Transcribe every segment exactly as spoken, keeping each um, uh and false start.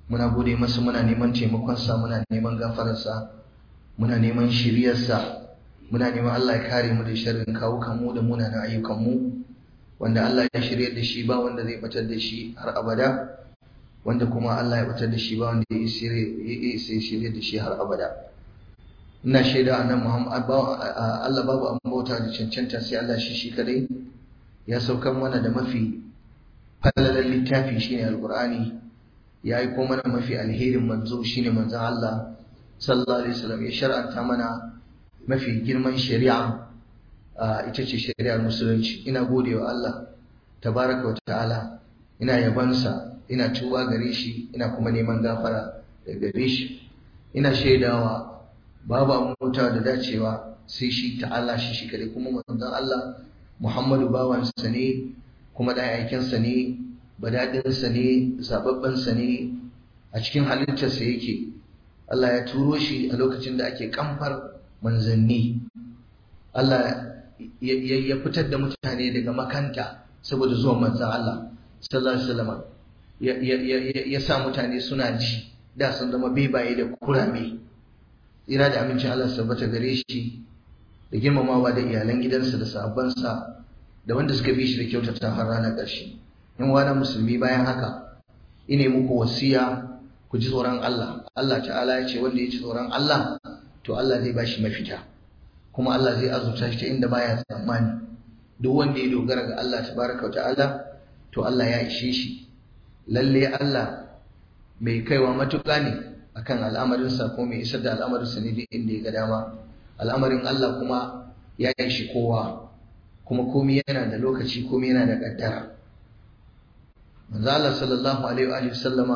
muna gode masa, muna neman taimakonsa, muna neman gafararsa, muna neman shiryarsa, muna neman Allah ya kare mu da sharrin kawukan mu da munanan ayyukan mu. Wanda Allah ya shirye da shi ba wanda zai batar da shi har abada, wanda kuma Allah ya batar da shi ba wanda ya shirye da shi har abada. Ina shaida annabi Muhammad Allah babu an bauta da cancanta sai Allah shi shi kadai. Ya saukar mana da mafi falalan littafi shine alqur'ani, ya aiko mana mafi alherin manzo shine manzon Allah sallallahu alaihi wasallam, ya shar'anta mana mafi girman shari'a ita ce shari'ar musulunci. Ina gode wa Allah tabaraka wa ta'ala, ina yabansa, ina tuba gare shi, ina kuma neman gafara daga gare shi. Ina shaidawa babu amuta da dacewa sai shi ta'ala shi shi kare, kuma manzon Allah Muhammadu bawansa ne kuma da aikinsa ne, badadinsa ne, zababbansa ne, a cikin halittarsa yake. Allah ya turo shi a lokacin da ake kamfar manzanni. Allah ya fitar da mutane daga makanta saboda zuwan manzon Allah sallallahu alaihi wasallam. Ya sa mutane suna ji, da sun zama bebaye da kurame. Tsira da amincin Allah tabbata gare shi da girmamawa da iyalan gidansa da sahabbansa da wanda suka bi shi da kyautata har ranar ƙarshe. In wani musulmi, bayan haka ine muku wasiya ku ji tsoron Allah. Allah ta'ala ya ce wanda ya ci tsoron Allah to Allah zai bashi mafita, kuma Allah zai azurta shi ta inda baya tsammani. Duk wanda ya dogara ga Allah tabaraka wa ta'ala to Allah ya ishe shi. Lalle Allah mai kaiwa matuƙa ne akan al'amarinsa, ko mai isar da al'amarinsa ne duk inda ya ga dama. Al'amarin Allah kuma ya ishi kowa, kuma komai yana da lokaci, komai yana da kaddara. Manzo Allah sallallahu alaihi wa sallama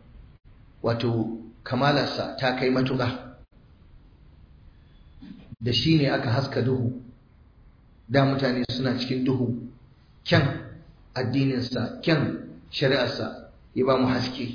wato kamalarsa ta kai matuƙa. Da shi ne aka haska duhu, da mutane suna cikin duhu. Kyan addininsa, kyan shari'arsa ya ba mu haske,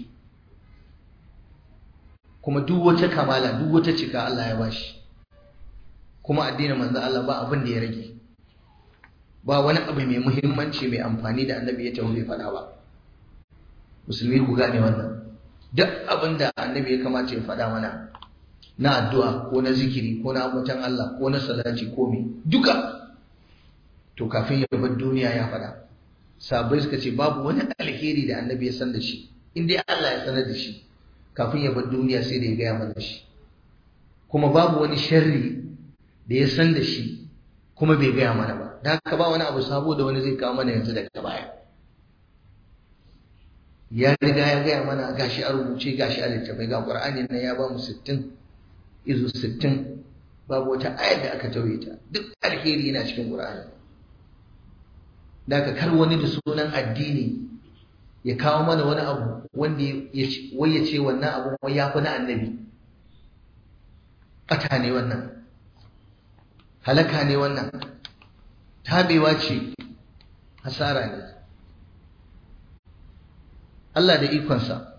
kuma duk wata kamala, duk wata cika Allah ya bashi. Kuma addinin manzo Allah ba abin da ya rage, ba wani abu mai muhimmanci mai amfani da annabi ya tawo bai faɗa ba. Musulmi ku gane wannan. Duk abin da annabi ya kamata ya faɗa mana na addu'a ko na zikiri ko na ambatan Allah ko na salati ko me duka, to kafin ya bar duniya ya faɗa. Sahabbai suka ce babu wani alheri da annabi ya san da shi, in dai Allah ya sanar da shi, kafin ya bar duniya sai da ya gaya mana shi. Kuma babu wani sharri da ya san da shi kuma bai gaya mana ba. Da haka ba wani abu sabo da wani zai kawo mana yanzu daga baya. Ya riga ya gaya mana, gashi a rubuce, gashi a littafai. Ga Qur'ani nan ya ba mu sittin, izu sittin, babu wata ayar da aka tauye ta. Duk alheri yana cikin Qur'ani. Da haka kar wani da sunan addini ya kawo mana wani abu wanda wai ya ce wannan abu wai ya fi na annabi. Ɓata ne wannan, halaka ne wannan, tabewa ce, hasara ne. Allah da ikonsa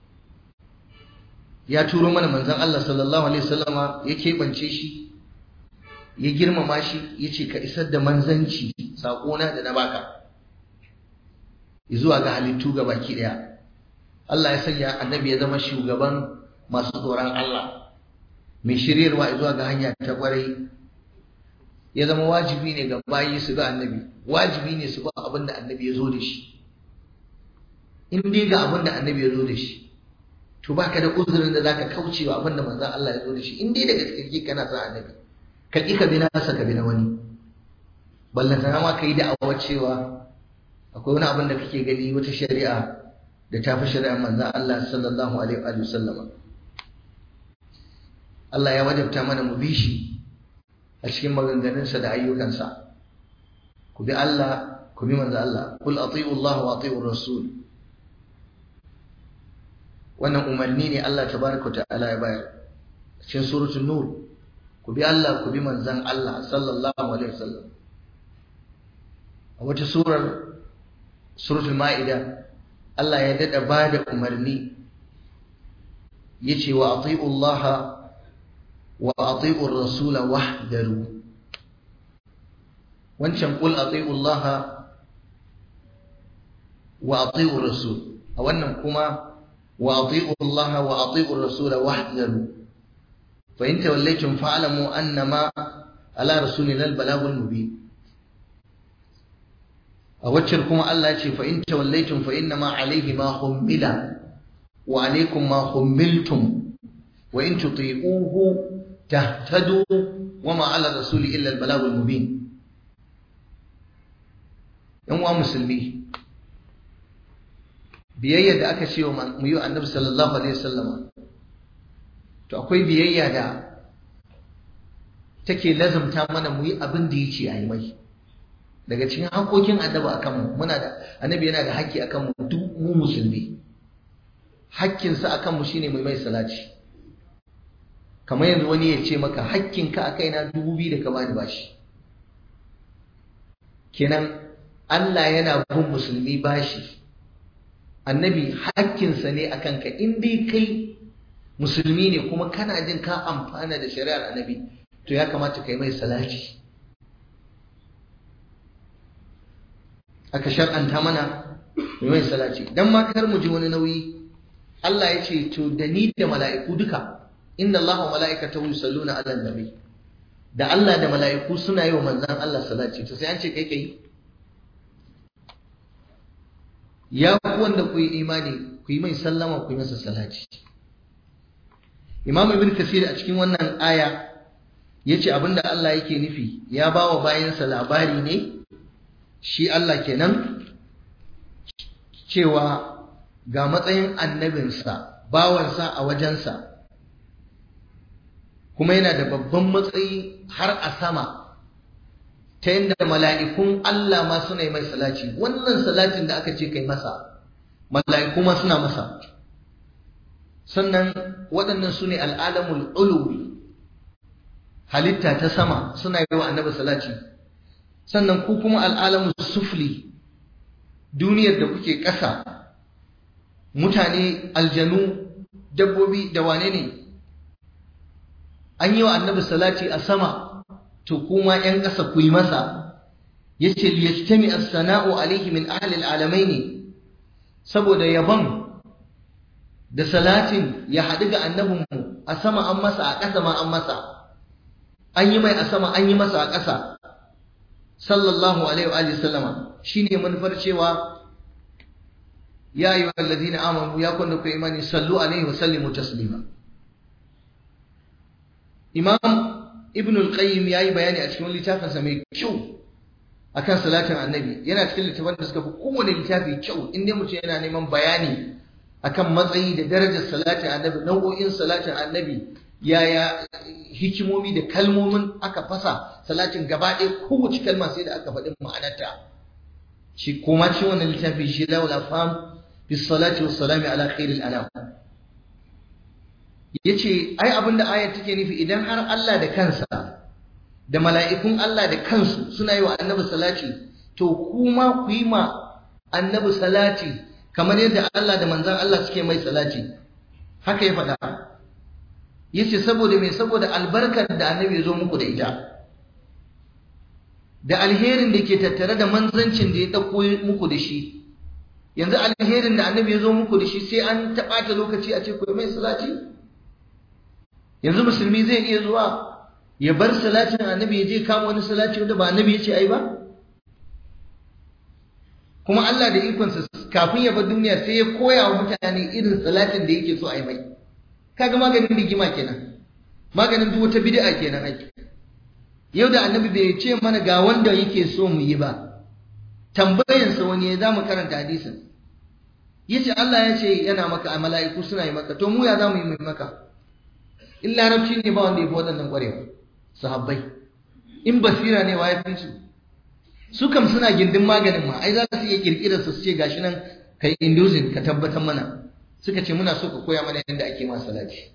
ya turo mana manzon Allah sallallahu alaihi wasallama, ya keɓance shi, ya girmama shi, ya ce ka isar da manzanci, saƙona da na baka zuwa ga halittu ga baki ɗaya. Allah ya sanya annabi ya zama shugaban masu tsoron Allah, mai shiryarwa zuwa ga hanya ta ƙwarai. Ya zama wajibi ne ga bayi su ga annabi, wajibi ne su ba abin da annabi ya zo da shi. In dai ga abin da annabi ya zo da shi, to baka da uzurin da zaka kauce wa abin da manzon Allah ya zo da shi. In dai daga cikin kana sa annabi, ka ƙi ka bi nasa, ka bi na wani. Ballantana ma ka yi da'awar cewa akwai wani abin da kake gani, wata shari'a da ta fi shari'ar manzon Allah sallallahu alaihi wa sallama. Allah ya wajabta mana mu bi shi a cikin maganganunsa da ayyukansa. Ku bi Allah, ku bi manzon Allah. Kul ati'u Allah wa ati'u Rasul. Wannan umarni ne Allah tabaraka ta'ala ya bayar cikin suratul Nur. Ku bi Allah, ku bi manzon Allah sallallahu alaihi wasallam. A wata surar, suratul Ma'ida, Allah ya dada bada umarni, yace wa ati'u Allah wa ati'u ar-rasul wahdaru. Wancan qul ati'u Allah wa ati'u ar-rasul, a wannan kuma wa ati'u Allah wa ati'u ar-rasul wahdharu fa in tawallaytum fa'lamu annama ala rasulina al-balagul mubin. a wacce kuma Allah ya ce fa in tawallaytum fa inna ma alayhi ma hummila wa alaykum ma hummiltum wa in tuti'uhu tahtadu wa ma ala rasuli illa al-balagul mubin. yan uwa musulmi, biyayya da aka ce wa mu yi annabi sallallahu alaihi wasallam, to akwai biyayya da take lazumta mana mu yi abin da yace ayi mai. Daga cikin hakokin annabi akan mu, muna da annabi yana da haƙƙi akan mu duk mu musulmi. Haƙƙin sa akan mu shine mu mai salati. Kamar yanzu wani ya ce maka haƙƙin ka akai na dubu biyu da ka bani bashi. Kenan Allah yana bin musulmi bashi. Annabi haƙƙin sa ne akan ka, in dai kai musulmi ne kuma kana jin ka amfana da shari'ar annabi, to ya kamata kai mai salati. Aka shar'anta mana mai salati dan ma kar mu ji wani nauyi. Allah ya ce to da ni da mala'iku duka, inna Allaha wa mala'ikatahu yusalluna 'alan nabi, da Allah da mala'iku suna yi wa manzon Allah salati, to sai an ce kai kai. Ya ku wanda ku yi imani, ku yi mai sallama, ku yi masa salati. Imam Ibn Kathir a cikin wannan aya yace abinda Allah yake nufi, ya bawa bayansa labari ne, shi Allah kenan, cewa ga matsayin annabinsa, bawansa a wajensa, kuma yana da babban matsayi har a sama, ta yadda mala'ikun Allah ma suna yi mai salati. Wannan salatin da aka ce kai masa, mala'iku ma suna masa. Sannan waɗannan su ne al'alamul uluwi, halitta ta sama suna yi wa annabi salati. Sannan ku kuma al'alamu sufli, duniyar da kuke ƙasa, mutane, aljanu, dabbobi da wane ne, an yi wa annabi salati a sama, to kuma ‘yan ƙasa ku yi masa. Ya ce liyajtami as-sana'u alaihi min ahli al'alamai ne, saboda yabon da salatin ya haɗu ga annabinmu, a sama an masa, a ƙasa ma an masa, an yi mai a sama, an yi masa a ƙasa. Sallallahu alaihi wa sallama, shine manufar cewa ya ayyuhal ladina amanu, ya kunna ku imani, sallu alaihi wa sallimu taslima. Imam Ibn al-Qayyim yayi bayani a cikin littafin sa mai kyau akan salatin annabi. Yana cikin littafin da suka fi kowane littafi kyau, inda mutum yana neman bayani akan matsayi da darajar salatin annabi, nau'o'in salatin annabi, yaya hikimomi da kalmomin aka fasa salatin gaba ɗaya, kowace kalma sai da aka faɗi ma'anarta. Shi kuma ce wannan littafi shi lawal afham fi salati was salami ala khairil anam. Yace ai abinda ayar take nufi, idan har Allah da kansa da mala'ikun Allah da kansu suna yi wa annabi salati, to kuma ku yi ma annabi salati kamar yadda Allah da manzon Allah suke mai salati. Haka ya faɗa. Yace saboda me? Saboda albarkar da annabi ya zo muku da ita, da alherin da ke tattare da manzancin da ya dauko muku da shi. Yanzu alherin da annabi ya zo muku da shi sai an taɓa ta lokaci a ce ku mai salati? Yanzu musulmi zai iya zuwa ya bar salatin annabi ya je kama wani salati wanda ba annabi ya ce ai ba? Kuma Allah da ikonsa kafin ya bar duniya sai ya koya wa mutane irin salatin da yake so ai mai. Kaga maganin rigima kenan, maganin duk wata bid'a kenan ake. Yau da annabi bai ce mana ga wanda yake so mu yi ba, tambayan sa wani ya zamu karanta hadisin, yace Allah ya ce yana maka, a mala'iku suna yi maka, to mu ya zamu yi maka? In larabci ne ba wanda ya fi waɗannan ƙwarewa, sahabbai. In basira ne wa ya fi su? Su kam suna gindin maganin ma, ai za su iya kirkirar su ce gashi nan kai inducing ka tabbatar mana. Suka ce muna so ka koya mana yadda ake ma salati.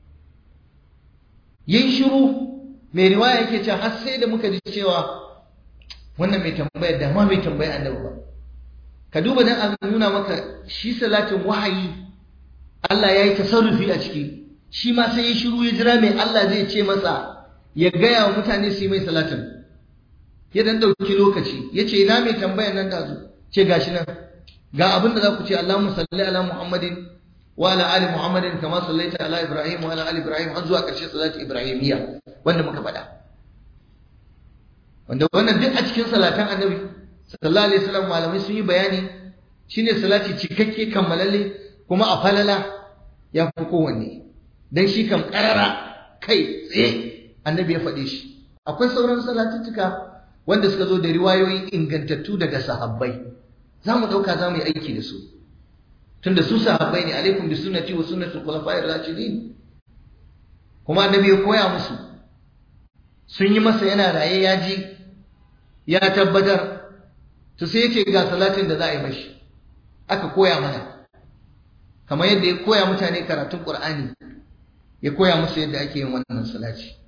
Yin shiru, mai riwaya yake cewa har sai da muka ji cewa wannan mai tambaya da ma mai tambaya annabi ba. Ka duba dan a nuna maka shi salatin wahayi Allah ya yi tasarrufi a ciki. Shi ma sai ya shiru ya jira mai Allah zai ce masa ya gaya wa mutane su yi mai salatin. Ya dan dauki lokaci, ya ce ina mai tambayan nan da zu, ce gashi nan. Ga abin da za ku ce, Allahumma salli ala Muhammadin wa ala ali Muhammadin kama sallaita ala Ibrahim wa ala ali Ibrahim har zuwa ƙarshen salati Ibrahimiyya wanda muka faɗa. Wanda wannan duk a cikin salatan Annabi sallallahu alaihi wasallam malamai sun yi bayani shine salati cikakke kammalalle kuma a falala ya fi kowanne dan shi kam karara kai tsaye Annabi ya faɗe shi. Akwai sauran salatuttuka wanda suka zo da riwayoyi ingantattu daga sahabbai, za mu ɗauka za mu yi aiki da su tunda su sahabbai ne. Alaikum bi sunnati wa sunnatul khulafa'ir rashidin. Kuma Annabi ya koya musu, sun yi masa yana raye ya ji ya tabbatar, to sai ya ce ga salatin da za a yi mashi, aka koya mana kamar yadda ya koya mutane karatun Qur'ani, ya koya musu yadda ake yin wannan salati.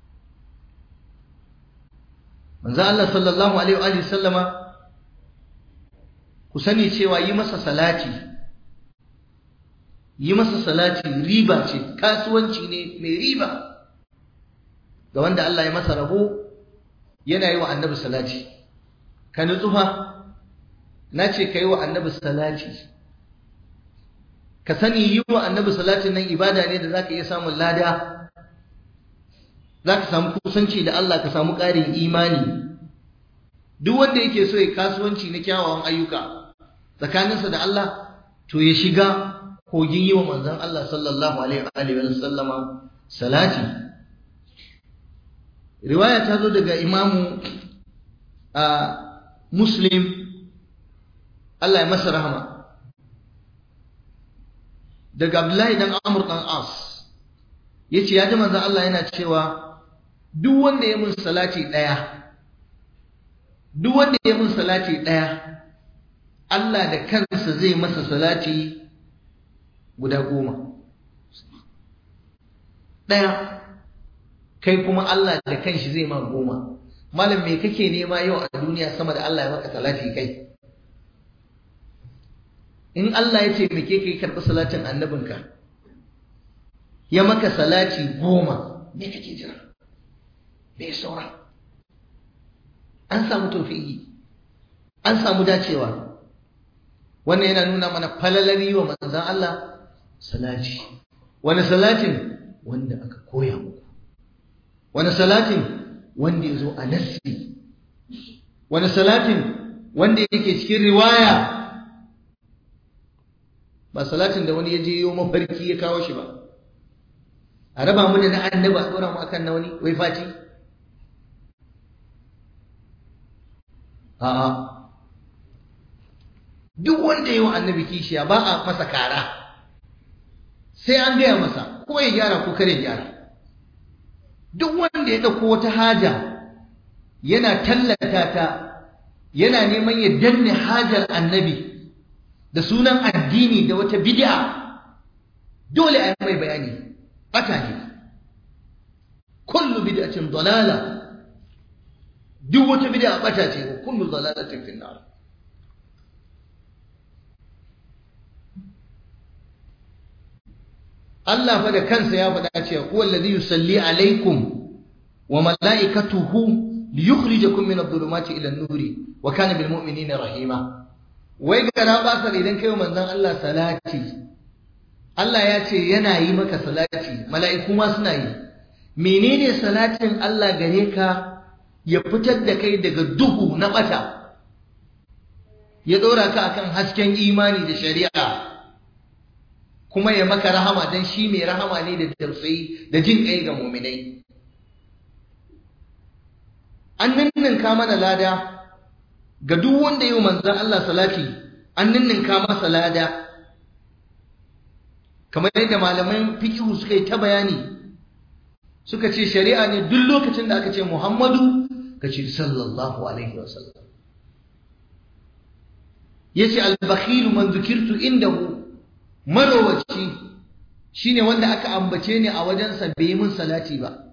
Manzo Allah sallallahu alaihi wa sallama ku sani cewa yi masa salati yi masa salati riba ce, kasuwanci ne mai riba ga wanda Allah ya masa rabo yana yi wa Annabi salati. Ka nutsufa, na ce ka yi wa Annabi salati, ka sani yi wa Annabi salatin nan ibada ne da za ka iya samun lada, za ka samu kusanci da Allah, ka samu ƙarin imani. Duk wanda yake so ya kasuwanci na kyawawan ayyuka tsakaninsa da Allah, to ya shiga kogin yi wa manzon Allah sallallahu alaihi wa sallama salati. Riwaya ta zo daga Imamu a Muslim, Allah ya masa rahama, daga Abdullahi dan Amr dan As, yace ya ji manzon Allah yana cewa duk wanda ya mun salati daya duk wanda ya mun salati daya Allah da kansa zai masa salati guda goma. Daya, kai kuma Allah da kanshi zai ma goma. Malam me kake nema yau a duniya sama da Allah ya maka salati kai? In Allah ya ce me kake karɓi salatin annabinka, ya maka salati goma, me kake jira? Me saura? An samu tawfiqi, an samu dacewa. Wannan yana nuna mana falalari wa manzon Allah salati. Wani salatin? Wanda aka koya muku. Wani salatin? Wanda ya zo a nassi. Wani salatin? Wanda yake cikin riwaya. Ba salatin da wani ya je yau mafarki ya kawo shi ba. A raba mu da na annabi a dora mu akan na wani wai fati. A'a, duk wanda yi wa annabi kishiya ba a masa kara, sai an gaya masa ko ya gyara ko kare gyara. Duk wanda ya ɗauko wata haja yana tallata ta, yana neman ya danne hajar annabi da sunan addini da wata bid'a, dole a yi mai bayani. Ɓata ne, kullu bid'atin dalala, duk wata bid'a bata ce, wa kullu dalalatin fi nar. Allah fa da kansa ya faɗa cewa huwa alladhi yusalli alaikum wa malaikatuhu liyukhrijakum min adh-dhulumati ila an-nuri wa kana bil mu'minina rahima. Wai gara ba sa idan kai manzon Allah salati, Allah ya ce yana yi maka salati, mala'iku ma suna yi. Menene salatin Allah gare ka? Ya fitar da kai daga duhu na bata, ya ɗora ka akan hasken imani da shari'a, kuma ya maka rahama, don shi mai rahama ne da tausayi da jin ƙai ga muminai. An ninninka mana lada ga duk wanda yi manzan Allah salati, an ninninka masa lada, kamar yadda malaman fiqhu suka yi ta bayani, suka ce shari'a ne duk lokacin da aka ce Muhammadu ka ce sallallahu alaihi wasallam. Yace al-bakhilu man dhukirtu indahu, marowaci shine wanda aka ambace ni a wajensa bai yi min salati ba.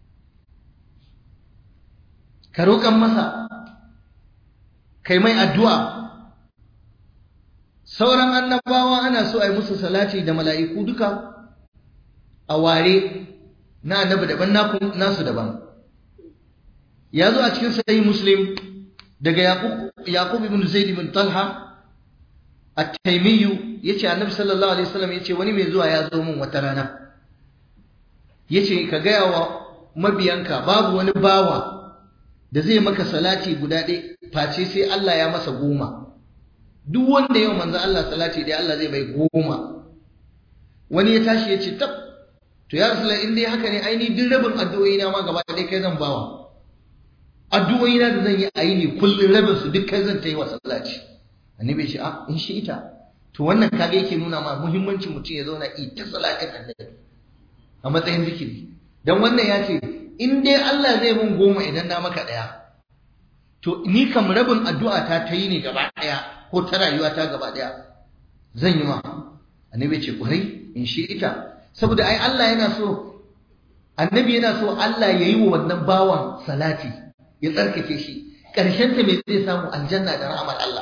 Ka roƙan masa, kai mai addu'a. Sauran annabawa ana so a yi musu salati da mala'iku duka a ware, na annabi daban nasu daban. Ya zo a cikin sahih Muslim daga Yaqub Yaqub ibn Zaid ibn Talha at-Taymi yace annabi sallallahu alaihi wasallam yace wani mai zuwa ya zo min wata rana yace ka gaya wa mabiyanka babu wani bawa da zai maka salati guda ɗaya face sai Allah ya masa goma. Duk wanda yau manzo Allah salati dai Allah zai bai goma. Wani ya tashi ya ce tab to ya Rasulullah in dai haka ne aini duk rabin addu'o'i na ma gaba ɗaya kai zan bawa. Addu'o'i na da zan yi aini kullun rabin su duk kai zan ta yi wa salati. Annabi ya ce a in shi ita to wannan kage yake nuna ma muhimmancin mutum ya zauna ita salatin annabi a matsayin zikiri. Dan wannan ya ce in dai Allah zai mun goma idan na maka ɗaya to ni kam rabin addu'a ta ta yi ne gaba ɗaya ko ta rayuwa ta gaba ɗaya zan yi ma. Annabi ce kwarai in shi ita saboda ai Allah yana so annabi yana so Allah ya yi wa wannan bawan salati ya tsarkake shi ƙarshen ta me zai samu aljanna da rahmar Allah.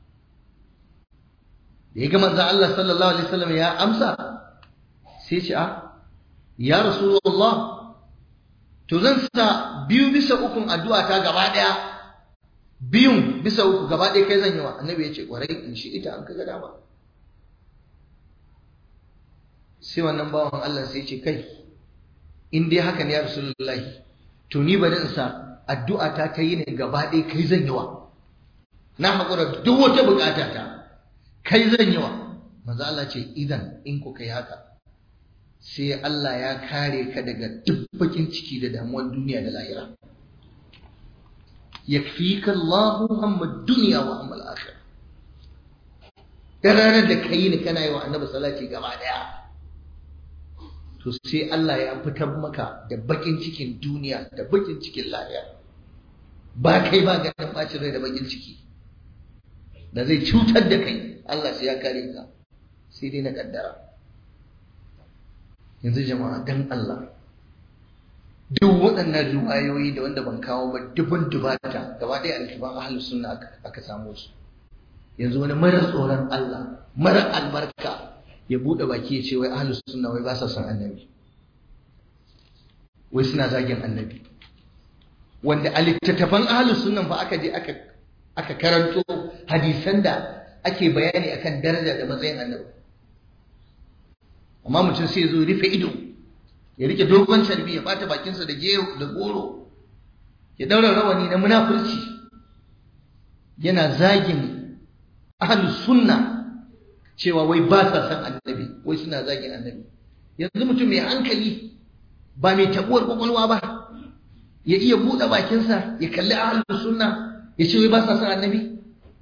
Da ya ga manzon Allah sallallahu alaihi wasallam ya amsa sai ce a ya rasulullah to zan sa biyu bisa ukun addu'a ta gaba ɗaya biyun bisa uku gaba ɗaya kai zan yi wa. Annabi ya ce kwarai in shi ita an kaga dama. Sai wannan bawan Allah sai ce kai in dai haka ne ya Rasulullahi to ni bari in sa addu'a ta ta yi ne gaba ɗaya kai zan yi wa. Na haƙura duk wata buƙata ta kai zan yi wa. Manzo Allah ce idan in ku kai haka sai Allah ya kare ka daga duk bakin ciki da damuwar duniya da lahira. Yakfika Allahu amma dunya wa amma al-akhirah. Da ranar da kai ne kana yi wa Annabi salati gaba daya to sai Allah ya fitar maka da bakin cikin duniya da bakin cikin lahira. Ba kai ba ganin bacin rai da bakin ciki da zai cutar da kai, Allah sai ya kare ka, sai dai na kaddara. Yanzu jama'a dan Allah duk waɗannan riwayoyi da wanda ban kawo ba dubun dubata gaba ɗaya alkiban ahlus sunna aka samu su. Yanzu wani mara tsoron Allah mara albarka ya buɗe baki ya ce wai ahlus sunna wai ba sa son annabi, wai suna zagin annabi, wanda a littattafan ahlus sunnan fa aka je aka aka karanto hadisan da ake bayani akan daraja da matsayin annabi. Amma mutum sai ya zo rufe ido ya rike dogon carbi ya bata bakinsa da gero da goro ya daura rawani na munafurci yana zagin ahlus sunna cewa wai ba sa san annabi, wai suna zagin annabi. Yanzu mutum mai hankali ba mai tabuwar kwakwalwa ba ya iya buɗe bakinsa ya kalli ahlus sunna ya ce wai ba sa san annabi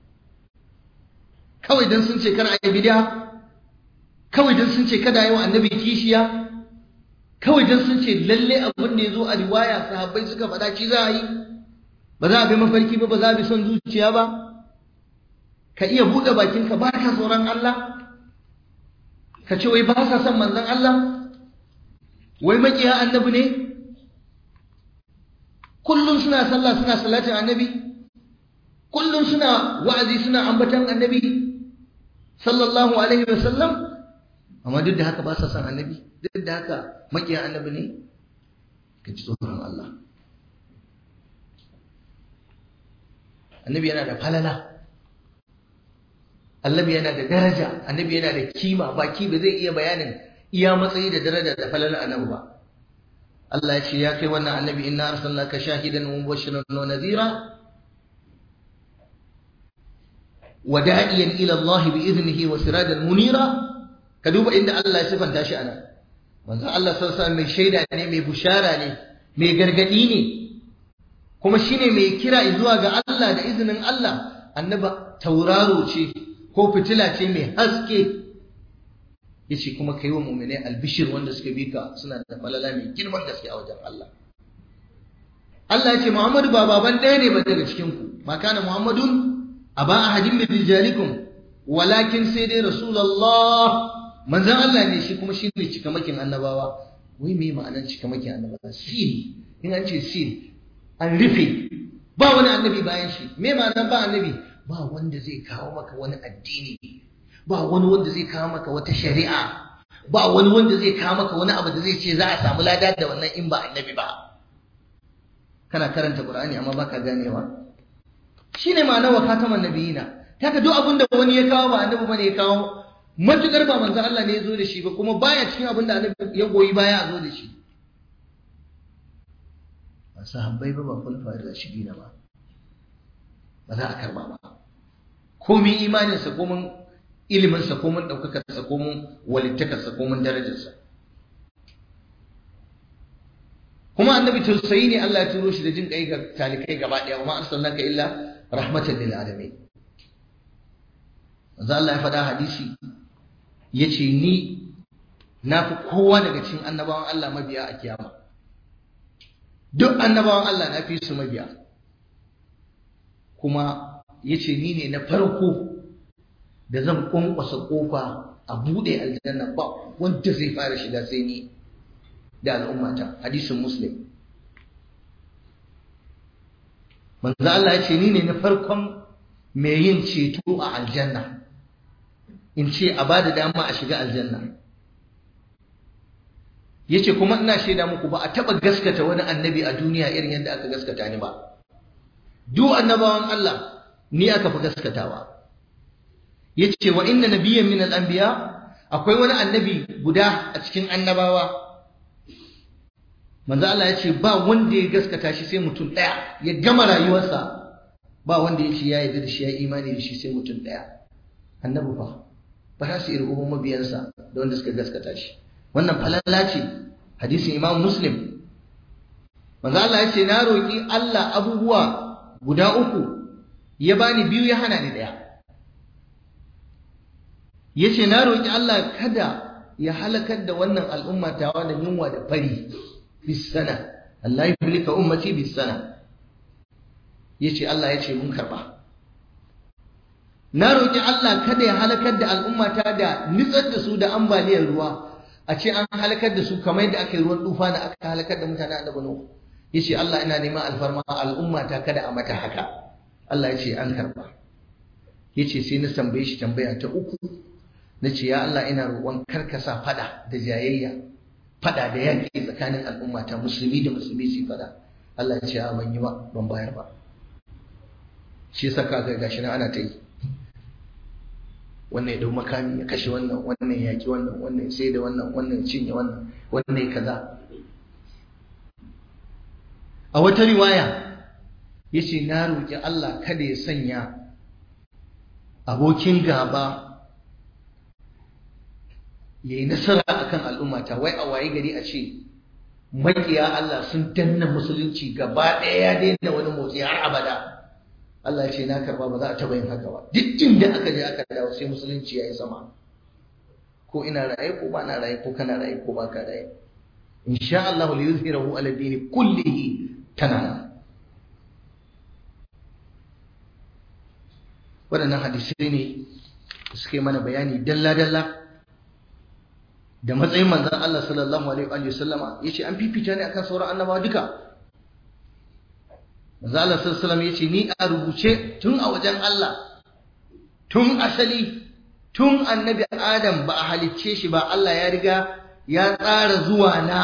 kawai dan sun ce kar a yi bid'a, kawai dan sun ce kada yi wa annabi kishiya, kawai dan sun ce lalle abin da ya zo a riwaya sahabbai suka faɗa ci za a yi, ba za a bi mafarki ba, ba za a bi son zuciya ba. Ka iya buɗe bakinka ba ka tsoron Allah ka ce wai ba sa son manzon Allah, wai makiya annabi ne, kullum suna sallah suna salatin annabi, kullum suna wa'azi suna ambatan annabi sallallahu alaihi wasallam, amma duk da haka ba sa son annabi, duk da haka makiya annabi ne. Ka ji tsoron Allah. Annabi yana da falala, annabi yana da daraja, annabi yana da kima, baki ba zai iya bayanin iya matsayi da daraja da falala annabi ba. Allah ya ce ya kai wannan annabi inna arsalnaka shahidan wa mubashiran wa nadhira wa da'iyan ila Allah bi idnihi wa sirajan munira. Ka duba inda Allah ya sifanta shi anan. Manzo Allah sallallahu alaihi wasallam mai shaida ne, mai bushara ne, mai gargadi ne, kuma shine mai kira zuwa ga Allah da izinin Allah. Annaba tauraro ce ko fitila ce mai haske, yace kuma kai wa mu'mini albishir wanda suka bi ka suna da falala mai girman gaske a wajen Allah. Allah yace Muhammadu ba baban ɗaya ne ba daga cikin ku, ma kana Muhammadun aba ahadin min rijalikum walakin sai dai rasulullah, manzon Allah ne shi kuma shine cikamakin annabawa. Wai me ma'anar cikamakin annabawa? Sin, in an ce sin an rufe, ba wani annabi bayan shi. Me ma'anar ba annabi? Ba wanda zai kawo maka wani addini, ba wani wanda zai kawo maka wata shari'a, ba wani wanda zai kawo maka wani abu da zai ce za a samu lada da wannan in ba annabi ba. Kana karanta Qur'ani amma baka ganewa. Shine ma'anar wa khataman nabiyina. Kaga duk abin da wani ya kawo ba annabi bane ya kawo, matukar ba manzon Allah ne ya zo da shi ba kuma baya cikin abin da annabi ya goyi baya a zo da shi ba sahabbai ba ba kulfa da shi ba ba za a karba ba komin imaninsa komin iliminsa komin ɗaukakarsa komin walittakarsa komin darajarsa kuma annabi tausayi ne Allah ya turo shi da jin kai ga talikai gaba ɗaya wa ma arsalnaka illa rahmatan lil alamin manzo Allah ya faɗa hadisi yace ni na fi kowa daga cikin annabawan Allah mabiya a kiyama duk annabawan Allah na fi su mabiya kuma yace ni ne na farko da zan kwankwasa kofa a bude aljanna ba wanda zai fara shiga sai ni da al'ummata hadisin muslim manzo Allah yace ni ne na farkon mai yin ceto a aljanna in ce a bada dama a shiga aljanna yace kuma ina shaida muku ba a taba gaskata wani annabi a duniya irin yadda aka gaskata ni ba duk annabawan Allah ni aka fi gaskatawa yace wa inna nabiyyan min al-anbiya akwai wani annabi guda a cikin annabawa manzo Allah yace ba wanda ya gaskata shi sai mutum daya ya gama rayuwarsa ba wanda yace ya yarda da shi ya imani da shi sai mutum daya annabi fa ba za su irgo mabiyansa da wanda suka gaskata shi wannan falala ce hadisin Imam Muslim manzo Allah yace na roki Allah abubuwa guda uku ya bani biyu ya hana ni daya yace na roki Allah kada ya halakar da wannan al'umma tawa da yunwa da fari bis sana Allah ya filika ummati bis sana yace Allah yace mun karba na roki Allah kada ya halakar da al'umma ta da nitsar da su da ambaliyar ruwa a ce an halakar da su kamar yadda aka yi ruwan tufa da aka halakar da mutanen annabi Nuh yace Allah ina neman alfarma al'umma ta kada a mata haka Allah yace an karba yace sai na tambaye shi tambaya ta uku nace ya Allah ina roƙon karkasa fada da jayayya fada da yaki tsakanin al'umma ta musulmi da musulmi su fada Allah ya ce a ban yi ba ban bayar ba shi yasa kaga gashi nan ana ta yi wannan ya dau makami ya kashe wannan wannan ya yaki wannan wannan sai da wannan wannan cinye wannan wannan kaza a wata riwaya yace na roki Allah kada ya sanya abokin gaba yayi nasara akan al'ummata wai a waye gari a ce makiya Allah sun danna musulunci gaba ɗaya ya daina wani motsi har abada Allah ya ce na karba ba za a taba yin haka ba duk inda aka je aka dawo sai musulunci yayi sama ko ina raye ko ba na raye ko kana raye ko ba ka raye insha Allah li yuzhirahu ala dini kullihi tanana waɗannan hadisai ne suke mana bayani dalla dalla da matsayin manzon Allah sallallahu alaihi wa sallama yace an fifita ne akan sauran annabawa duka manzon Allah sallallahu alaihi wasallam yace ni a rubuce tun a wajen Allah tun asali tun annabi Adam ba a halicce shi ba Allah ya riga ya tsara zuwa na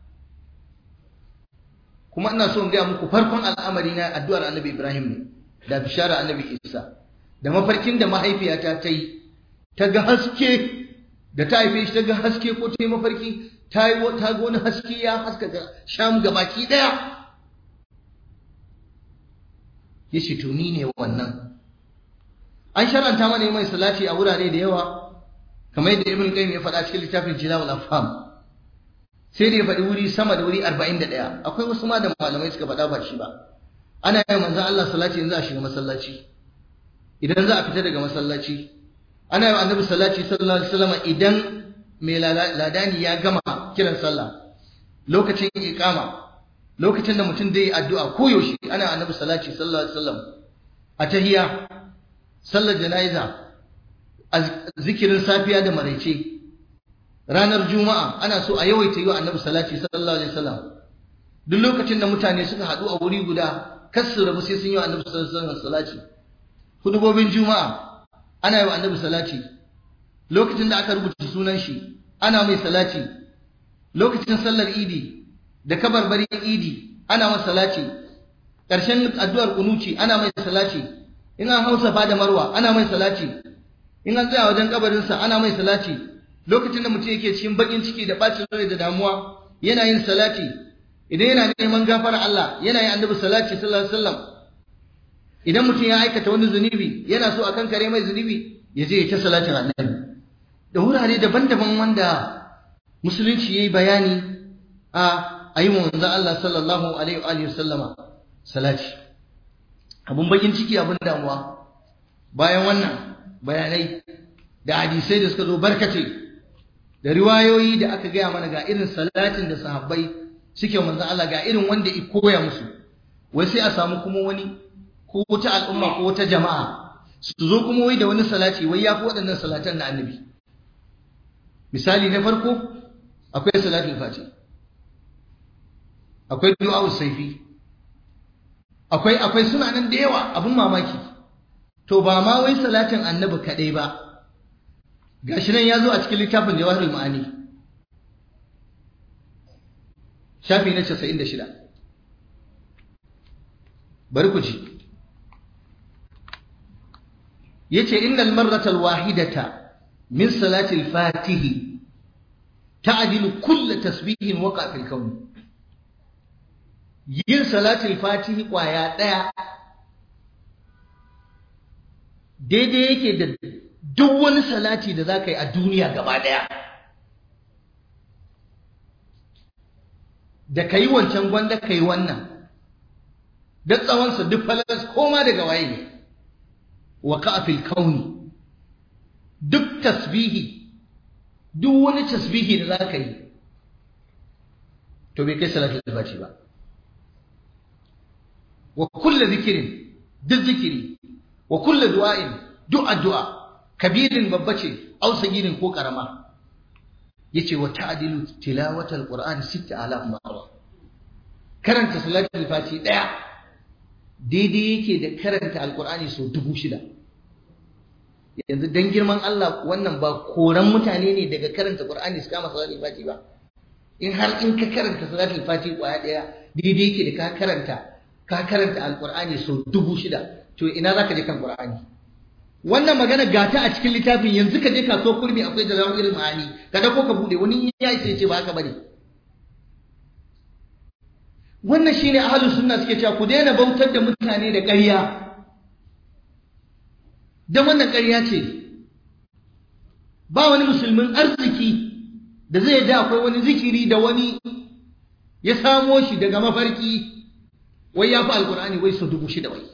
kuma ina so in ga muku farkon al'amari na addu'ar annabi Ibrahim ne da bishara annabi Isa da mafarkin da mahaifiyata ta yi ta ga haske da ta haife shi ta ga haske ko ta yi mafarki ta yi ta ga wani haske ya haska Sham gabaki daya yace to ni ne wannan an sharanta mana mai salati a wurare da yawa kamar yadda Ibn Qayyim ya faɗa cikin littafin Jilal al-Afham sai da ya faɗi wuri sama da wuri arba'in da ɗaya akwai wasu ma da malamai suka faɗa ba shi ba ana yin manzon Allah salati in za a shiga masallaci idan za a fita daga masallaci ana yin annabi salati sallallahu alaihi wasallam idan mai ladani ya gama kiran sallah lokacin iqama lokacin da mutum zai yi addu'a koyaushe ana annabi salati sallallahu alaihi wasallam a tahiyya sallar janaiza zikirin safiya da maraice ranar juma'a ana so a yawaita yi wa annabi salati sallallahu alaihi wasallam duk lokacin da mutane suka haɗu a wuri guda kar su rabu sai sun yi wa annabi sallallahu alaihi wasallam salati hudubobin juma'a ana yi wa annabi salati lokacin da aka rubuta sunan shi ana mai salati lokacin sallar idi da kabarbarin idi ana masa salati ƙarshen addu'ar kunuci ana mai salati in an hausa fa da marwa ana mai salati in an tsaya wajen kabarinsa ana mai salati lokacin da mutum yake cikin bakin ciki da bacin rai da damuwa yana yin salati idan yana neman gafara Allah yana yin annabi salati sallallahu alaihi wasallam idan mutum ya aikata wani zunubi yana so a kankare mai zunubi ya je ya ta salatin annabi da wurare daban-daban wanda musulunci yayi bayani a ayi manzon Allah sallallahu alaihi wa alihi wasallama salati abun bakin ciki abun damuwa bayan wannan bayanai da hadisai da suka zo barkace da riwayoyi da aka gaya mana ga irin salatin da sahabbai suke manzon Allah ga irin wanda ya koya musu wai sai a samu kuma wani ko wata al'umma ko wata jama'a su zo kuma wai da wani salati wai yafi waɗannan salatan na annabi misali na farko akwai salatul fati akwai du'a'us sayfi akwai akwai suna nan da yawa abun mamaki to ba ma wai salatin annabi kadai ba gashi nan yazo a cikin littafin jawahirul ma'ani shafi na casa'in da shida bari ku ji yace innal marratal wahidata min salatil fatihi ta'dilu kull tasbihin waqa fil kawn yin salatil fatihi kwaya daya daidai yake da duk wani salati da zaka yi a duniya gaba daya da kai wancan gwanda kai wannan da tsawon sa duk falas koma daga waye ne waqa fil kawn duk tasbihi duk wani tasbihi da zaka yi to bai kai salatul fatihi ba wa kullu dhikrin duk zikiri wa kullu du'ain du'a du'a kabirin babbace aw sagirin ko karama yace wa ta'dilu tilawatal qur'ani sita alaf marra karanta salatul fatihi daya daidai yake da karanta alqur'ani so dubu shida yanzu dan girman Allah wannan ba koran mutane ne daga karanta qur'ani su kama salatul fatihi ba in har in ka karanta salatul fatihi kwaya daya daidai yake da ka karanta ka karanta alqur'ani so dubu shida to ina zaka je kan qur'ani wannan magana gata a cikin littafin yanzu ka je kaso kurmi akwai jalawul ma'ani ka dauko ka bude wani ya ce ce ba haka bane wannan shine ahlus sunna suke cewa ku daina bautar da mutane da ƙarya dan wannan ƙarya ce ba wani musulmin arziki da zai da akwai wani zikiri da wani ya samo shi daga mafarki wai ya fi alqur'ani wai so dubu shida wai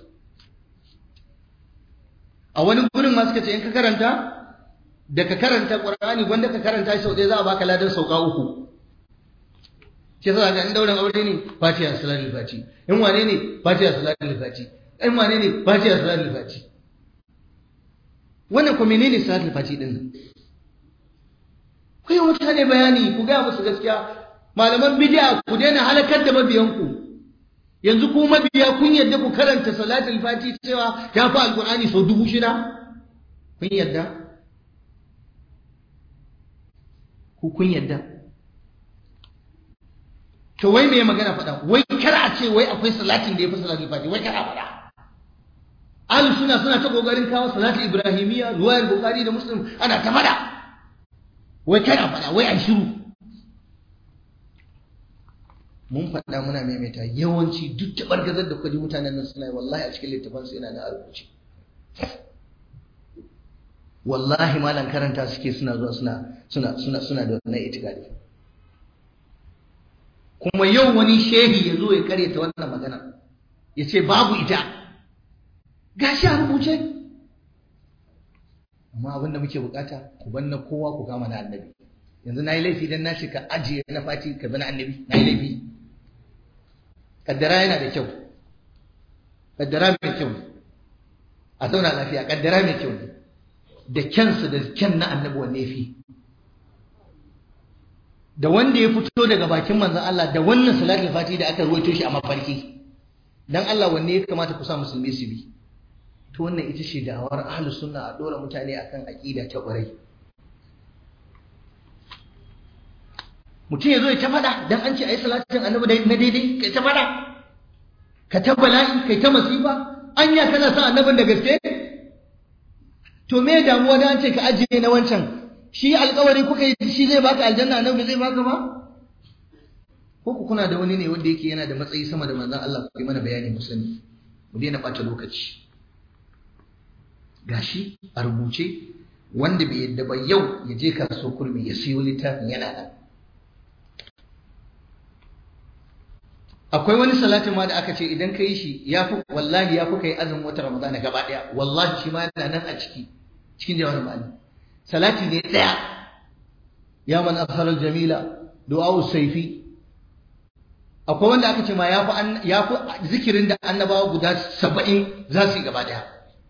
a wani gurin ma suka ce in ka karanta da ka karanta Qur'ani wanda ka karanta shi sau ɗaya za a baka ladan sauka uku shi yasa ga in dauran aure ne Fatiha salatul fati in wane ne Fatiha salatul fati in wane ne Fatiha salatul fati wannan ko menene salatul fati din nan ku yi mutane bayani ku ga musu gaskiya malaman bid'a ku daina halakar da mabiyanku yanzu ku mabiya kun yadda ku karanta salatul fati cewa ya fi alqur'ani sau dubu shida kun yadda ku kun yadda to wai me magana faɗa wai kar a ce wai akwai salatin da ya fi salatul fati wai kar a faɗa ahlus sunna suna ta kokarin kawo salatul ibrahimiyya ruwayar bukhari da muslim ana ta faɗa wai kar a faɗa wai an shiru mun faɗa muna maimaita yawanci duk tabargazar da kwaji mutanen nan suna yi wallahi a cikin littafansu yana da rubuce wallahi malan karanta suke suna zuwa suna suna suna suna da wannan itikadi kuma yau wani shehi ya zo ya karyata wannan magana ya ce babu ita gashi a rubuce amma abin da muke bukata ku banna kowa ku kama na annabi yanzu na yi laifi dan na ce ka ajiye na fati ka bi na annabi na yi laifi kaddara yana da kyau kaddara mai kyau a zauna lafiya kaddara mai kyau da kyansu da kyan na annabi wanne fi da wanda ya fito daga bakin manzon Allah da wannan salatul fati da aka ruwaito shi a mafarki dan Allah wanne ya kamata ku sa musulmi su bi to wannan ita ce da'awar ahlus sunna a dora mutane akan aqida ta ƙurai mutum ya zo ya ta faɗa dan an ce ayi salatin annabi na daidai kai ta faɗa ka ta bala'i kai ta masifa anya kana sa annabin da gaske to me damuwa da an ce ka ajiye na wancan, shi alƙawari kuka yi shi zai baka aljanna annabi zai baka ba? Ko ku kuna da wani ne wanda yake yana da matsayi sama da manzon Allah, ku yi mana bayani mu sani, mu daina ɓata lokaci. Gashi a rubuce, wanda bai yadda ba yau ya je kaso kurmi ya siyo littafin yana nan. Akwai wani salatin ma da aka ce idan ka yi shi ya fi, wallahi ya fi kai azumin wata Ramadana gaba ɗaya, wallahi shi ma yana nan a ciki cikin jawabin ma'ani. Salati ne ɗaya, ya man azharal jamila du'a'u saifi. Akwai wanda aka ce ma ya fi ya fi zikirin da annabawa guda saba'in za su yi gaba ɗaya.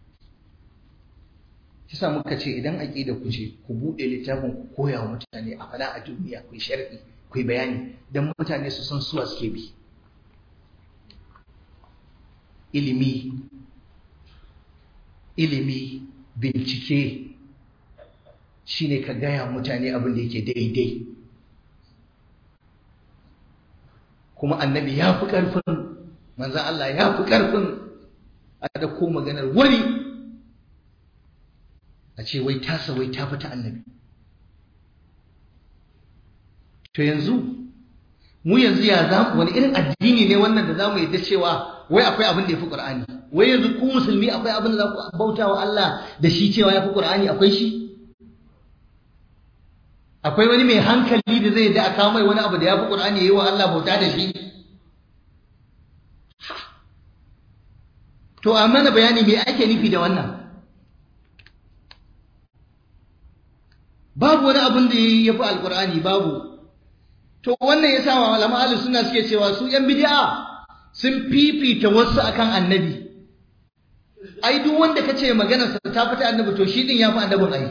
Shi sa muka ce idan aqida ku ce ku buɗe littafin ku koya wa mutane a fada a duniya, ku yi sharhi, ku yi bayani dan mutane su san suwa suke bi. Ilimi, ilimi, bincike shi ne ka gaya mutane abin da yake daidai. Kuma annabi ya fi ƙarfin, manzan Allah ya fi ƙarfin a ɗauko maganar wani a ce wai tasa wai ta fita annabi. To yanzu, mu yanzu ya za wani irin addini ne wannan da za mu yadda cewa wai akwai abin da ya fi ƙur'ani? Wai yanzu ku musulmi akwai abin da za ku bauta wa Allah da shi cewa ya fi ƙur'ani? Akwai shi? Akwai wani mai hankali da zai da a kawo mai wani abu da ya fi ƙur'ani ya yi wa Allah bauta da shi? To a mana bayani me ake nufi da wannan? Babu wani abin da ya fi alƙur'ani, babu. To wannan ya sa wa malama ahlus sunna suke cewa su yan bid'a sun fifita wasu akan annabi. Ai duk wanda kace maganar sa ta fita annabi to shi din yafi annabin ai.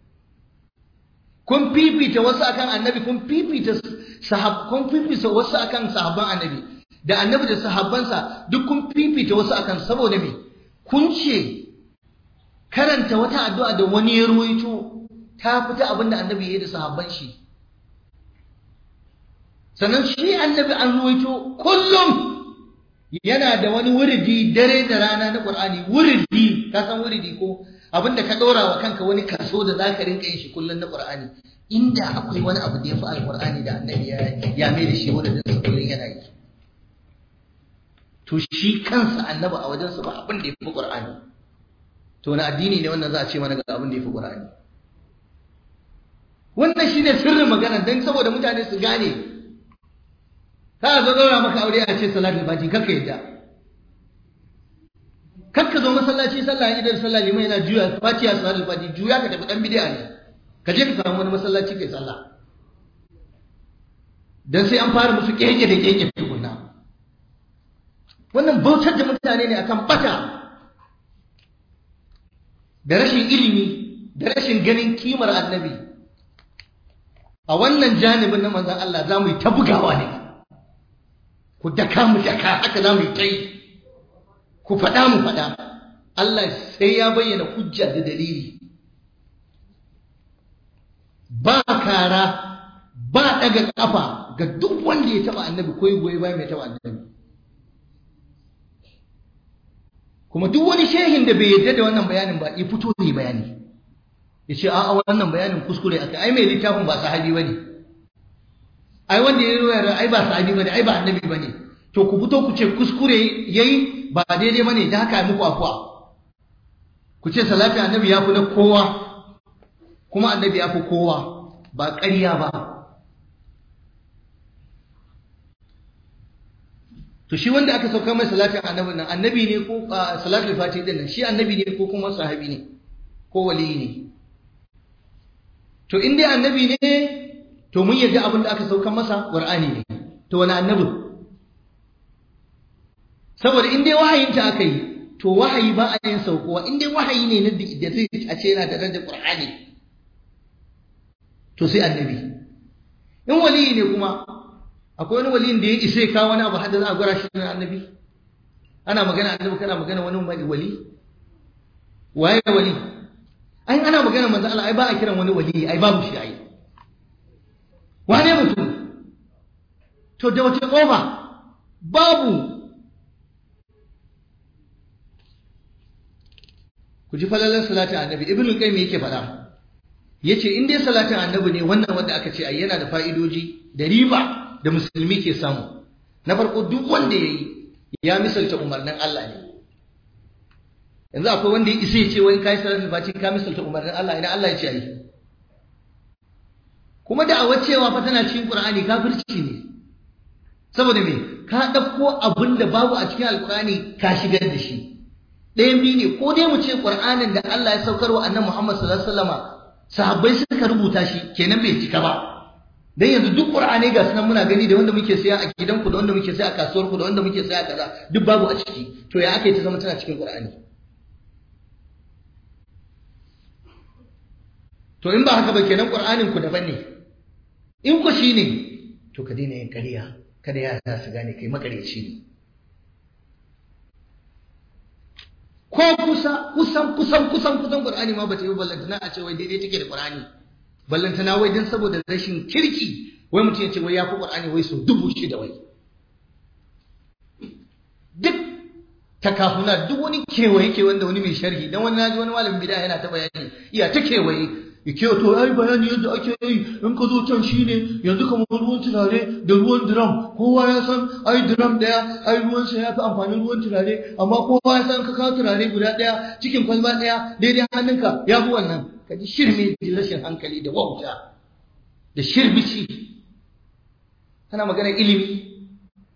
Kun fifita wasu akan annabi, kun fifita sahab kun fifita wasu akan sahabban annabi. Da annabi da sahabbansa duk kun fifita wasu akan, saboda me? Kun ce karanta wata addu'a da wani ya ruwaito ta fita abinda annabi ya yi da sahabban shi. Sannan shi annabi an ruwaito kullum yana da wani wuridi dare da rana na Qur'ani. Wuridi, ka san wuridi ko? Abinda ka ɗora wa kanka wani kaso da zaka rinka yin shi kullum na Qur'ani. Inda akwai wani abu da ya fi Al-Qur'ani da annabi ya ya mai da shi wuridin sa kullum yana yi. To shi kansa annabi a wajensa ba abin da ya fi Qur'ani. To wani addini ne wannan za a ce mana ga abin da ya fi Qur'ani? Wannan shine sirrin magana, dan saboda mutane su gane. Ka zo daura maka aure a ce salatul fati, kakka yadda. Kakka zo masallaci sallah idan sallah liman yana juya fatiha salatul fati, juya ka tafi dan bid'a ne. Ka je ka samu wani masallaci kai sallah. Dan sai an fara musu keke da keke tukunna. Wannan bautar da mutane ne akan bata da rashin ilimi da rashin ganin kimar annabi. A wannan janibin na manzon Allah za mu yi ta bugawa ne. Ku daka mu daka, haka za mu yi ta yi. Ku faɗa mu faɗa. Allah sai ya bayyana hujja da dalili. Ba kara, ba ɗaga ƙafa ga duk wanda ya taɓa annabi ko ya goyi bayan mai taɓa annabi. Kuma duk wani shehin da bai yarda da wannan bayanin ba, ya fito ne bayani. Ya ce a'a wannan bayanin kuskure aka, ai mai littafin ba sahabi bane. Ai wanda ya ruwaya ai ba sahabi bane, ai ba annabi bane. To ku fito ku ce kuskure yayi, ba daidai bane, da haka muku afuwa. Ku ce salati annabi ya fi na kowa, kuma annabi ya fi kowa, ba ƙarya ba. To shi wanda aka sauka mai salatin annabi nan, annabi ne ko salatul fati din nan, shi annabi ne ko kuma sahabi ne ko wali ne? To in dai annabi ne, to mun yarda abin da aka sauka masa Qur'ani ne. To wani annabi? Saboda in dai wahayinta aka yi, to wahayi ba a yin saukowa. In dai wahayi ne na da zai a ce yana da darajar Qur'ani, to sai annabi. In wali ne kuma, akwai wani waliyin da ya isa ya kawo wani abu hadda za a gwara shi na annabi? Ana magana annabi kana magana wani wali? Waye wali? Ai ana magana manzo Allah, ai ba a kiran wani wali, ai babu shi ai. Wane mutum? To da wace kofa? Babu. Ku ku ji falalar salatin annabi. Ibn al-Qayyim yake faɗa, yace in dai salatin annabi ne wannan wanda aka ce ai yana da fa'idoji da riba da musulmi ke samu. Na farko duk wanda yayi ya misalta umarnin Allah ne. Yanzu akwai wanda ya isa ya ce wai kai salatul fati ka misalta umarnin Allah, idan Allah ya ce ai. Kuma da awa cewa fa tana cikin Qur'ani kafirci ne. Saboda me? Ka dauko abin da babu a cikin Al-Qur'ani ka shigar da shi. Ɗayan biyu ne, ko dai mu ce Qur'anin da Allah ya saukar wa Annabi Muhammad sallallahu alaihi wasallama sahabbai suka rubuta shi, kenan bai cika ba. Dan yanzu duk Qur'ani ga sunan muna gani da wanda muke saya a gidanku da wanda muke saya a kasuwarku da wanda muke saya a kaza duk babu a ciki. To ya ake ta zama tana cikin Qur'ani? To in ba haka ba kenan Qur'anin ku daban ne. In ku shine to ka daina yin ƙarya, kada yara su gane kai makareci ne. Ko kusa kusan kusan kusan kusan Qur'ani ma bata yi ballantana a ce wai daidai take da Qur'ani. Ballantana wai dan saboda rashin kirki wai mutum ya ce wai ya fi Qur'ani wai so dubu shi da wai. Duk takafuna duk wani kewaye ke wanda wani mai sharhi dan wani naji wani malamin bid'a yana ta bayani iya ta kewaye yake to ai bayani yadda ake yi in ka zo can shine yanzu kamar ruwan turare da ruwan drum, kowa ya san ai drum daya ai ruwan sa yafi amfanin ruwan turare, amma kowa ya san ka kawo turare guda daya cikin kwalba daya daidai hannunka yafi wannan. Kaji shirme da rashin hankali da wauta da shirbici. Kana magana ilimi.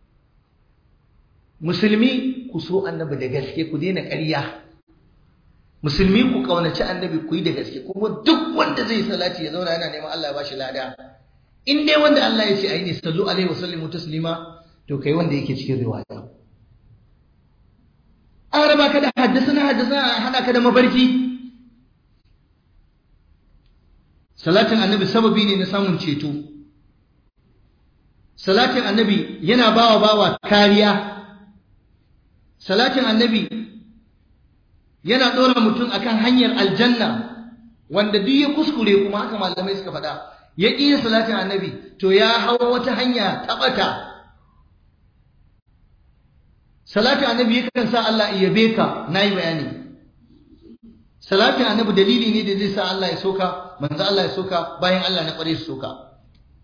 Musulmi ku so annabi da gaske, ku daina ƙarya. Musulmi ku kaunaci annabi ku yi da gaske, kuma duk wanda zai salati ya zauna yana neman Allah ya bashi lada. In dai wanda Allah ya ce ayi ne sallu alaihi wa sallimu taslima, to kai wanda yake cikin riwaya. An raba ka da haddasa haddasa hada ka da mafarki. Salatin annabi sababi ne na samun ceto. Salatin annabi yana bawa bawa kariya. Salatin annabi yana ɗora mutum akan hanyar aljanna, wanda duk ya kuskure kuma haka malamai suka faɗa ya ƙi salatin annabi to ya hawa wata hanya ta ɓata. Salatin annabi yakan sa Allah ya yabe ka, nayi bayani. Salatin annabi dalili ne da zai sa Allah ya soka, manzo Allah ya soka, bayan Allah na ƙware su soka.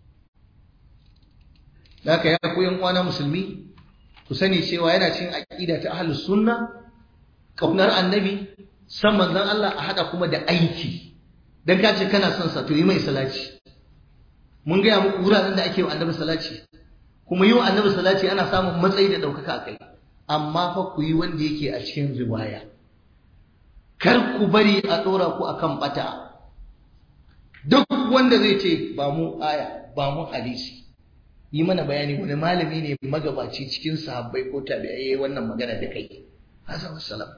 Da haka ya ku yan uwana musulmi, ku sani cewa yana cikin aqida ta ahlus sunna kaunar annabi, san manzon Allah a hada kuma da aiki. Dan ka ce kana son sa to yi mai salati. Mun ga muku wuraren da ake wa annabi salati, kuma yi wa annabi salati ana samun matsayi da daukaka a kai. Amma fa ku yi wanda yake a cikin riwaya. Kar ku bari a dora ku akan bata. Duk wanda zai ce ba mu aya, ba mu hadisi, yi mana bayani wani malami ne magabaci cikin sahabbai ko tabi'ai wannan magana da kai. Azza wa salam.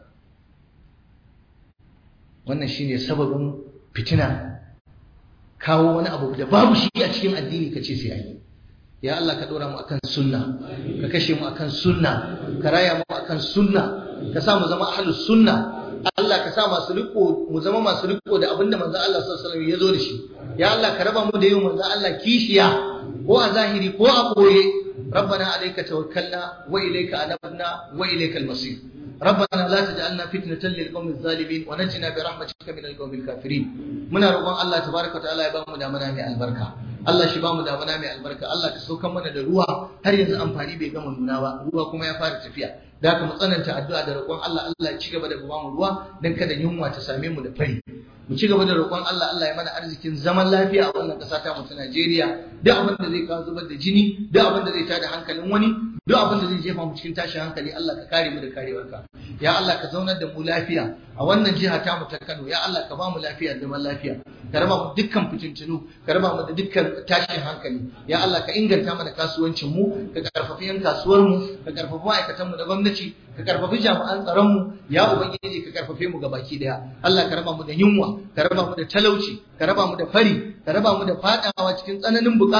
Wannan shine sababin fitina, kawo wani abu da babu shi a cikin addini kace sai an yi. Ya Allah ka dora mu akan sunna, ka kashe mu akan sunna, ka raya mu akan sunna, ka sa mu zama ahlus sunna. Allah ka sa masu riko mu zama masu riko da abinda manzo Allah sallallahu alaihi wasallam ya zo da shi. Ya Allah ka raba mu da yau manzo Allah kishiya ko a zahiri ko a koye. Rabbana alayka tawakkalna wa ilayka anabna wa ilayka al-masir. ربنا لا تجعلنا فتنة للقوم الظالمين ونجنا برحمتك من القوم الكافرين. muna roƙon Allah tabaraka ta'ala ya bamu damana mai albarka. Allah shi bamu damana mai albarka. Allah ka sauka mana da ruwa, har yanzu amfani bai gama nuna ba, ruwa kuma ya fara tafiya. Da haka mu tsananta addu'a da roƙon Allah, Allah ya ci gaba da bamu ruwa dan kada yunwa ta same mu da fari. Mu ci gaba da roƙon Allah, Allah ya mana arzikin zaman lafiya a wannan ƙasa ta mu ta Najeriya. Duk abin da zai kawo zubar da jini, duk abin da zai tada hankalin wani, duk abin da zai jefa mu cikin tashin hankali, Allah ka kare mu da karewarka. Ya Allah ka zaunar da mu lafiya a wannan jiha ta mu ta Kano. Ya Allah ka ba mu lafiya da zaman lafiya, ka raba mu dukkan fitintunu, ka raba mu da dukkan tashin hankali. Ya Allah ka inganta mana kasuwancin mu, ka karfafi yan kasuwar mu, ka karfafi ma'aikatan mu da gwamnati, ka karfafi jami'an tsaron mu. Ya ubangiji ka karfafe mu gabaki daya. Allah ka raba mu da yunwa, ka raba mu da talauci, ka raba mu da fari, ka raba mu da fadawa cikin tsananin bukata.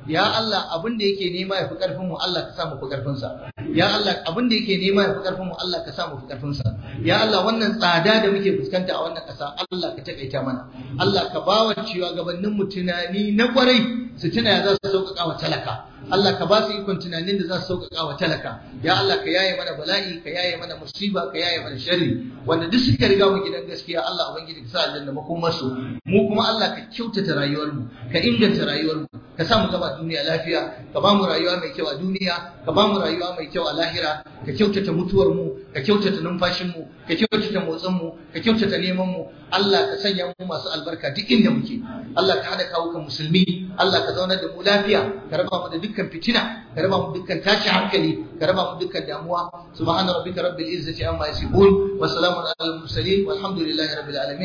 ya Allah abin da yake nema ya fi karfin mu Allah ka sa mu fi karfin sa ya Allah abin da yake nema ya fi karfin mu Allah ka sa mu fi karfin sa ya Allah wannan tsada da muke fuskanta a wannan ƙasa Allah ka takaita mana Allah ka bawa ciwa gabanin mu tunani na kwarai su tuna ya za su sauƙaƙa wa talaka Allah ka ba su ikon tunanin da za su sauƙaƙa wa talaka ya Allah ka yaye mana bala'i ka yaye mana musiba ka yaye mana sharri wanda duk suka riga mu gidan gaskiya Allah ubangiji ka sa aljanna makomar su mu kuma Allah ka kyautata rayuwar mu ka inganta rayuwar mu ka sa mu gaba duniya lafiya ka ba mu rayuwa mai kyau a duniya ka ba mu rayuwa mai kyau a lahira ka kyautata mutuwar mu ka kyautata numfashin mu ka kyautata motsin mu ka kyautata neman mu Allah ka sanya mu masu albarka duk inda muke Allah ka hada kawo kan musulmi Allah ka zaunar da mu lafiya ka raba mu da dukkan fitina ka raba mu dukkan tashi hankali ka raba mu dukkan damuwa subhana rabbika rabbil izzati amma yasifun wa salamun alal mursalin walhamdulillahi rabbil alamin